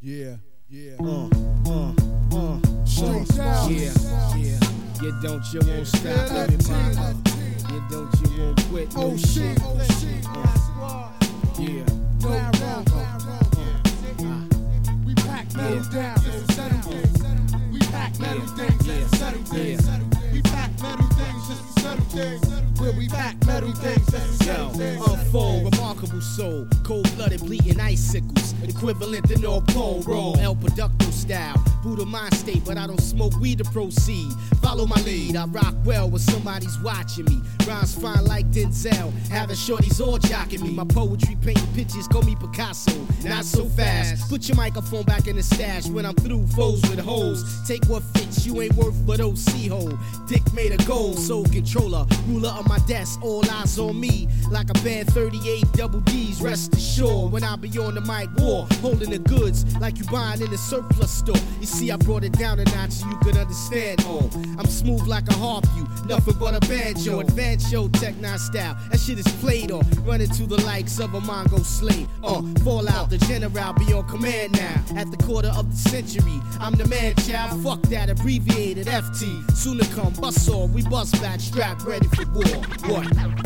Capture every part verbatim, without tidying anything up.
Yeah, yeah. Uh, uh, uh, Straight uh, down. yeah, yeah. You don't, you won't stop, everybody. You don't, you won't quit, no Oh shit. shit, oh shit. Yeah. No wrong. We pack metal down and settle things. We pack metal things and settle things. We pack metal things just to settle things. Where we pack metal things just to settle things. Unfold, remarkable soul, cold-blooded, bleeding icicles, equivalent to North Pole roll, El Producto style, Buddha mind state, but I don't smoke weed to proceed. Follow my lead, I rock well when somebody's watching me. Rhymes fine like Denzel, having shorties all jocking me. My poetry painting pictures, call me Picasso, not so fast. Put your microphone back in the stash when I'm through foes with hoes. Take what fits, you ain't worth but O C hole. Dick made of gold, soul controller, ruler of my desk, all eyes on me. Like a band thirty-eight double D's, rest assured. When I be on the mic war, holding the goods like you buying in the surplus store. You see, I brought it down a notch so you could understand. Oh, I'm smooth like a harp, you nothing but a banjo. Advanced show, techno style, that shit is played on. Running to the likes of a Mongo slate. Uh, fall out, the general be on command now. At the quarter of the century, I'm the man, child. Fuck that abbreviated F T. Soon to come, bust on, we bust back, strapped, ready for war. What?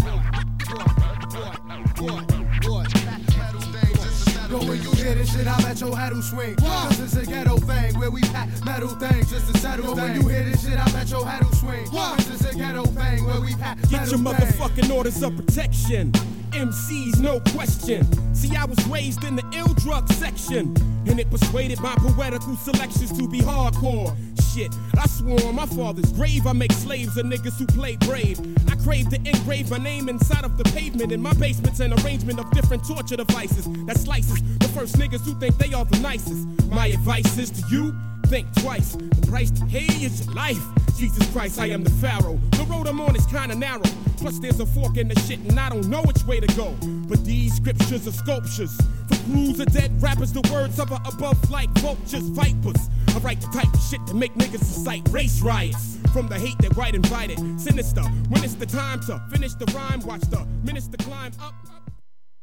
What? What? What? Yo, when you hear this shit, I'm at your head who swing. Cause it's a ghetto thing where we pack metal things just to settle things. When you hear this shit, I'm at your head who swing. Cause it's a ghetto thing where we pack metal Get your motherfucking orders of protection. M Cs, no question. See, I was raised in the ill drug section, and it persuaded my poetical selections to be hardcore. Shit, I swore on my father's grave I make slaves of niggas who play brave. I crave to engrave my name inside of the pavement. In my basement's an arrangement of different torture devices that slices the first niggas who think they are the nicest. My advice is to you, think twice. The price to pay is your life. Jesus Christ, I am the Pharaoh. The road I'm on is kinda narrow. Plus there's a fork in the shit and I don't know which way to go. But these scriptures are sculptures. For crews of dead rappers, the words hover above like vultures, vipers. I write the type of shit that make niggas incite race riots. From the hate that right invited, sinister. When it's the time to finish the rhyme, watch the minister climb up, up.